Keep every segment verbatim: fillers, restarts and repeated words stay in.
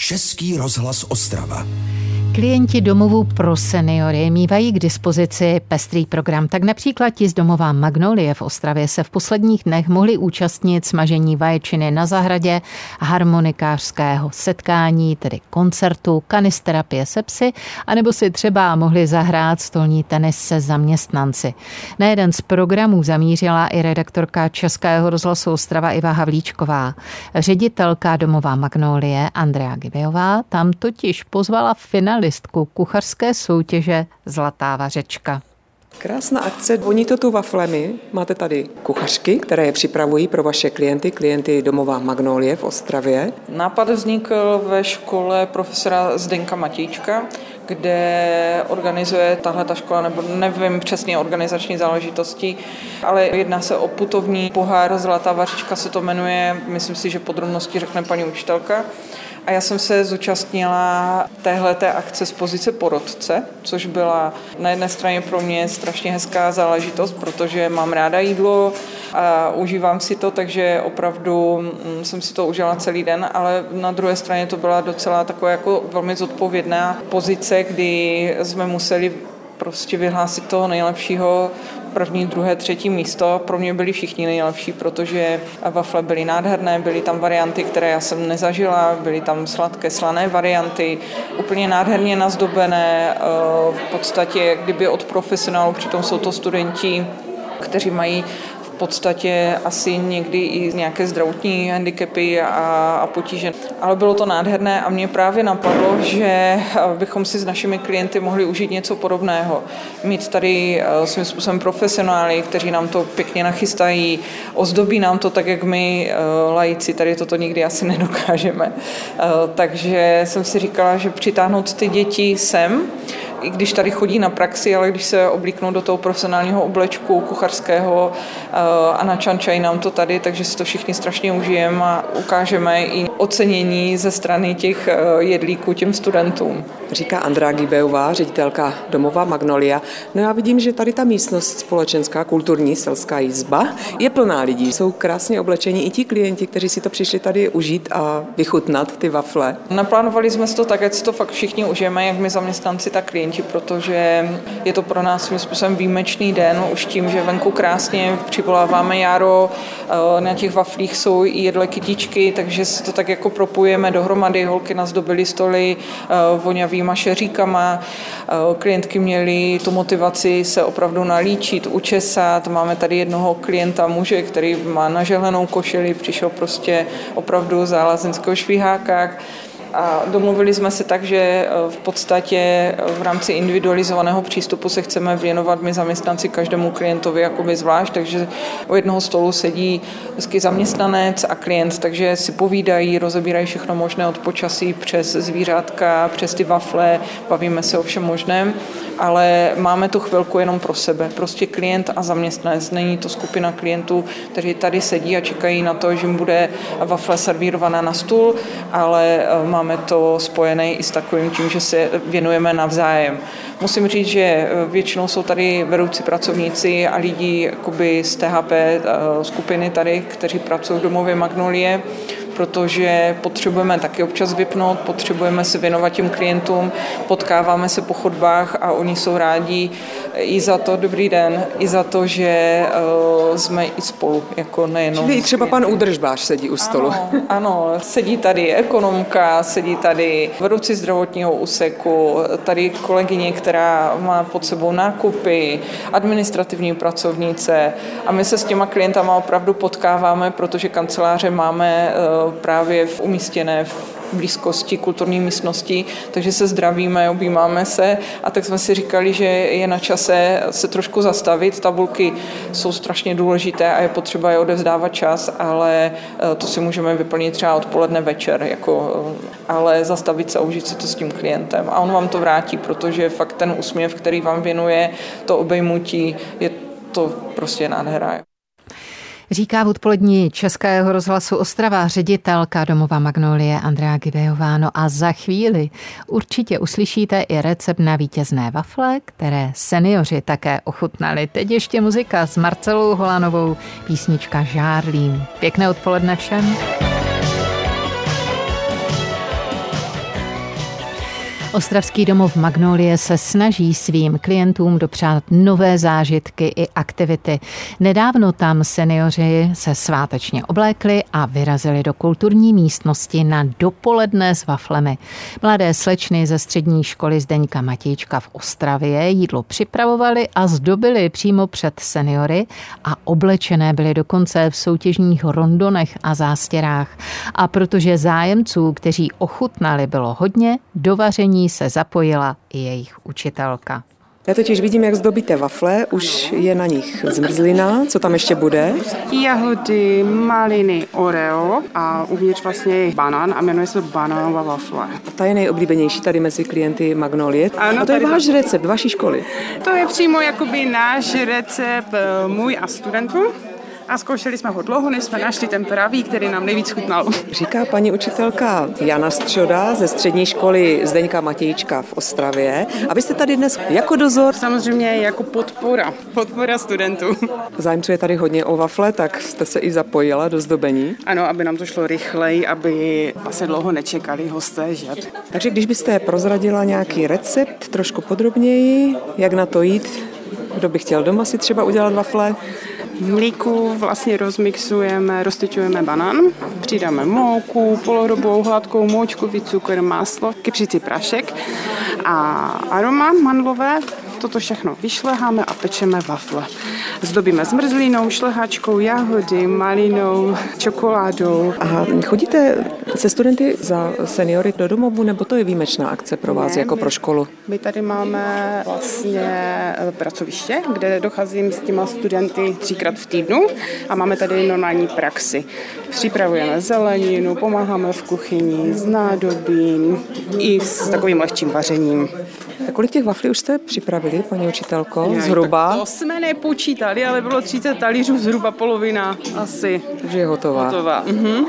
Český rozhlas Ostrava. Klienti domovů pro seniory mívají k dispozici pestrý program. Tak například ti z domova Magnolie v Ostravě se v posledních dnech mohli účastnit smažení vaječiny na zahradě, harmonikářského setkání, tedy koncertu, kanisterapie se psy, anebo si třeba mohli zahrát stolní tenis se zaměstnanci. Na jeden z programů zamířila i redaktorka Českého rozhlasu Ostrava Iva Havlíčková. Ředitelka domova Magnolie Andrea Gibejová tam totiž pozvala finalistku kuchařské soutěže Zlatá vařečka. Krásná akce, voní to tu waflemi. Máte tady kuchařky, které je připravují pro vaše klienty, klienty domova Magnolie v Ostravě. Nápad vznikl ve škole profesora Zdenka Matějčka, kde organizuje tahle ta škola, nebo nevím přesně organizační záležitosti, ale jedná se o putovní pohár Zlatá vařečka se to jmenuje, myslím si, že podrobnosti řekne paní učitelka. A já jsem se zúčastnila téhleté akce z pozice porodce, což byla na jedné straně pro mě strašně hezká záležitost, protože mám ráda jídlo a užívám si to, takže opravdu jsem si to užila celý den, ale na druhé straně to byla docela taková jako velmi zodpovědná pozice, kdy jsme museli prostě vyhlásit toho nejlepšího, první, druhé, třetí místo. Pro mě byli všichni nejlepší, protože wafle byly nádherné, byly tam varianty, které já jsem nezažila, byly tam sladké, slané varianty, úplně nádherně nazdobené, v podstatě kdyby od profesionálů, přitom jsou to studenti, kteří mají v podstatě asi někdy i nějaké zdravotní handicapy a, a potíže. Ale bylo to nádherné a mě právě napadlo, že bychom si s našimi klienty mohli užít něco podobného. Mít tady svým způsobem profesionály, kteří nám to pěkně nachystají, ozdobí nám to tak, jak my laici tady toto nikdy asi nedokážeme. Takže jsem si říkala, že přitáhnout ty děti sem, i když tady chodí na praxi, ale když se oblíknou do toho profesionálního oblečku kuchařského a načančají nám to tady, takže si to všichni strašně užijeme a ukážeme i ocenění ze strany těch jedlíků těm studentům. Říká Andrea Gibejová, ředitelka domova Magnolia. No já vidím, že tady ta místnost společenská, kulturní, selská izba je plná lidí. Jsou krásně oblečení i ti klienti, kteří si to přišli tady užít a vychutnat ty wafle. Naplánovali jsme si to tak, ať si to fakt všichni užijeme, jak my zaměstnanci, tak klienti, protože je to pro nás svým způsobem výjimečný den, už tím, že venku krásně přivoláváme jaro, na těch waflích jsou i jedle kytičky, takže si to tak jako propojujeme dohromady, holky nazdobily stoly voňavýma šeříkama, klientky měly tu motivaci se opravdu nalíčit, učesat, máme tady jednoho klienta muže, který má nažehlenou košili, přišel prostě opravdu za lázeňského šviháka. A domluvili jsme se tak, že v podstatě v rámci individualizovaného přístupu se chceme věnovat my zaměstnanci každému klientovi jakoby zvlášť, takže u jednoho stolu sedí vždycky zaměstnanec a klient, takže si povídají, rozebírají všechno možné od počasí přes zvířátka, přes ty wafle, bavíme se o všem možném, ale máme tu chvilku jenom pro sebe, prostě klient a zaměstnanec, není to skupina klientů, kteří tady sedí a čekají na to, že jim bude wafle servírovaná na stůl, ale máme Máme to spojené i s takovým tím, že se věnujeme navzájem. Musím říct, že většinou jsou tady vedoucí pracovníci a lidi jakoby z T H P skupiny tady, kteří pracují v domově Magnolie, protože potřebujeme taky občas vypnout, potřebujeme se věnovat těm klientům, potkáváme se po chodbách a oni jsou rádi i za to, dobrý den, i za to, že uh, jsme i spolu, jako nejenom. Čili i třeba pan údržbář sedí u stolu. Ano, ano, sedí tady ekonomka, sedí tady vedoucí zdravotního úseku, tady kolegyně, která má pod sebou nákupy, administrativní pracovnice a my se s těma klientama opravdu potkáváme, protože kanceláře máme uh, právě v umístěné v blízkosti kulturní místnosti, takže se zdravíme, objímáme se a tak jsme si říkali, že je na čase se trošku zastavit. Tabulky jsou strašně důležité a je potřeba je odevzdávat čas, ale to si můžeme vyplnit třeba odpoledne večer, jako, ale zastavit se a užít si to s tím klientem. A on vám to vrátí, protože fakt ten úsměv, který vám věnuje, to obejmutí, je to prostě nádhera. Říká v odpolední Českého rozhlasu Ostrava ředitelka domova Magnolie Andrea Gibejová. No a za chvíli určitě uslyšíte i recept na vítězné wafle, které seniori také ochutnali. Teď ještě muzika s Marcelou Holanovou, písnička Žárlím. Pěkné odpoledne všem. Ostravský domov Magnolie se snaží svým klientům dopřát nové zážitky i aktivity. Nedávno tam seniori se svátečně oblékli a vyrazili do kulturní místnosti na dopoledne s waflemi. Mladé slečny ze střední školy Zdeňka Matějčka v Ostravě jídlo připravovali a zdobili přímo před seniory a oblečené byly dokonce v soutěžních rondonech a zástěrách. A protože zájemců, kteří ochutnali, bylo hodně, do vaření se zapojila i jejich učitelka. Já totiž vidím, jak zdobíte wafle, už je na nich zmrzlina, co tam ještě bude? Jahody, maliny, oreo a uvnitř vlastně je banán a jmenuje se banánová wafle. A ta je nejoblíbenější tady mezi klienty Magnolie. Ano, a to je váš recept, vaší školy? To je přímo jakoby náš recept můj a studentů. A zkoušeli jsme ho dlouho, než jsme našli ten pravý, který nám nejvíc chutnal. Říká paní učitelka Jana Střoda ze střední školy Zdeňka Matějčka v Ostravě. A vy jste tady dnes jako dozor? Samozřejmě jako podpora, podpora studentů. Zájemců je tady hodně o wafle, tak jste se i zapojila do zdobení? Ano, aby nám to šlo rychleji, aby vlastně dlouho nečekali hosté, že? Takže když byste prozradila nějaký recept trošku podrobněji, jak na to jít, kdo by chtěl doma si třeba udělat wafle? V mlíku vlastně rozmixujeme, roztyčujeme banán, přidáme mouku, polohrubou hladkou moučkový cukr, máslo, kypřící prašek a aroma mandlové. Toto všechno vyšleháme a pečeme wafle. Zdobíme zmrzlinou, šlehačkou, jahody, malinou, čokoládou. A chodíte se studenty za seniory do domovu, nebo to je výjimečná akce pro vás ne, jako my, pro školu? My tady máme vlastně pracoviště, kde docházím s těma studenty třikrát v týdnu a máme tady normální praxi. Připravujeme zeleninu, pomáháme v kuchyni s nádobím i s takovým lehčím vařením. A kolik těch waflí už jste připravili, paní učitelko? Je, zhruba? To jsme nepočítali, ale bylo třicet talířů, zhruba polovina asi. Takže je hotová. Hotová. Mhm.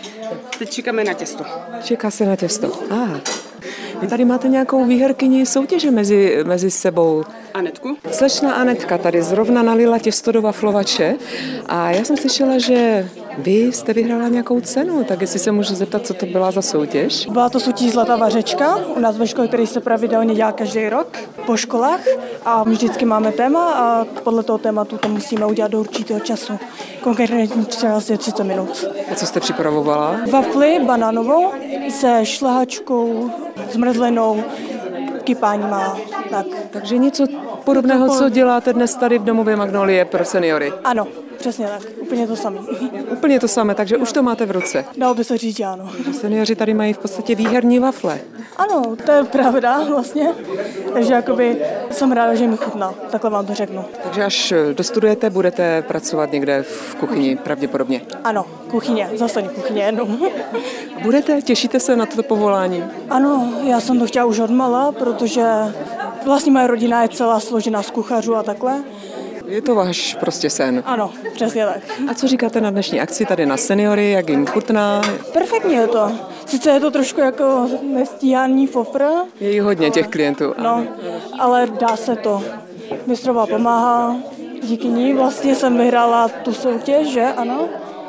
Teď čekáme na těsto. Čeká se na těsto. Ah. Vy tady máte nějakou výherkyni soutěže mezi, mezi sebou. Anetku? Slečna Anetka tady zrovna nalila těsto do waflovače a já jsem slyšela, že vy jste vyhrála nějakou cenu, tak jestli se můžu zeptat, co to byla za soutěž? Byla to soutěž Zlatá vařečka u nás ve škole, který se pravidelně dělá každý rok po školách a my vždycky máme téma a podle toho tématu to musíme udělat do určitého času. Konkrétně třeba asi třicet minut. A co jste připravovala? Wafly banánovou se šlehačkou, zmrzlinou, kypání má. Tak. Takže něco podobného, co děláte dnes tady v domově Magnolie pro seniory? Ano, přesně tak. Úplně to samé. Úplně to samé, takže už to máte v ruce. Dalo by se říct, že ano. Seniori tady mají v podstatě výherní wafle. Ano, to je pravda vlastně. Takže jakoby jsem ráda, že mi chutná. Takhle vám to řeknu. Takže až dostudujete, budete pracovat někde v kuchyni pravděpodobně. Ano, kuchyně, zase kuchyně jednou. Budete? Těšíte se na toto povolání? Ano, já jsem to chtěla už odmala, protože vlastně moje rodina je celá složená z kuchařů a takhle. Je to váš prostě sen. Ano, přesně tak. A co říkáte na dnešní akci tady na seniory, jak jim chutná? Perfektně je to. Sice je to trošku jako nestíhaný fofr. Je jí hodně těch klientů. No, ale dá se to. Mistrová pomáhá. Díky ní vlastně jsem vyhrála tu soutěž, že ano?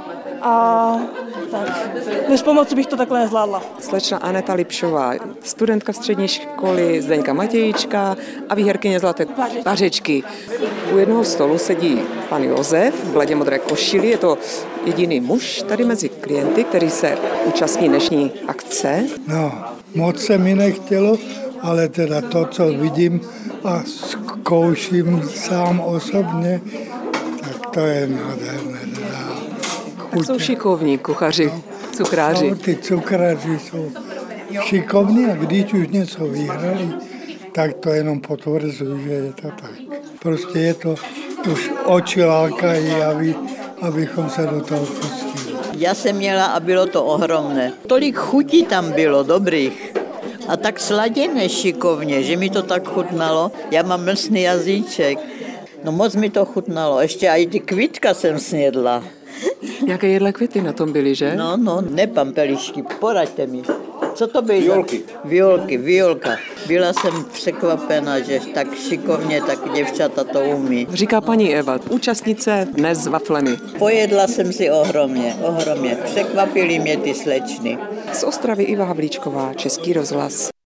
A tak, bez pomoci bych to takhle nezvládla. Slečna Aneta Lipšová, studentka střední školy Zdeňka Matějčka a výherkyně Zlaté vařečky. U jednoho stolu sedí pan Josef v bledě modré košili. Je to jediný muž tady mezi klienty, který se účastní dnešní akce. No, moc se mi nechtělo, ale teda to, co vidím a zkouším sám osobně, tak to je nádherné. Tak jsou šikovní kuchaři, cukráři. No, ty cukráři jsou šikovní a když už něco vyhrali, tak to jenom potvrzují, že je to tak. Prostě je to, už oči lákají, aby, abychom se do toho pustili. Já jsem měla a bylo to ohromné. Tolik chutí tam bylo, dobrých. A tak sladěné šikovně, že mi to tak chutnalo. Já mám mlsný jazyček. No moc mi to chutnalo. Ještě i ty kvítka jsem snědla. Jaké jedlé květy na tom byly, že? No, no, ne pampelišky, poraďte mi. Co to byly? Violky. Violky, violka. Byla jsem překvapena, že tak šikovně tak děvčata to umí. Říká paní Eva, účastnice dnes s waflemi. Pojedla jsem si ohromně, ohromně. Překvapily mě ty slečny. Z Ostravy Iva Havlíčková, Český rozhlas.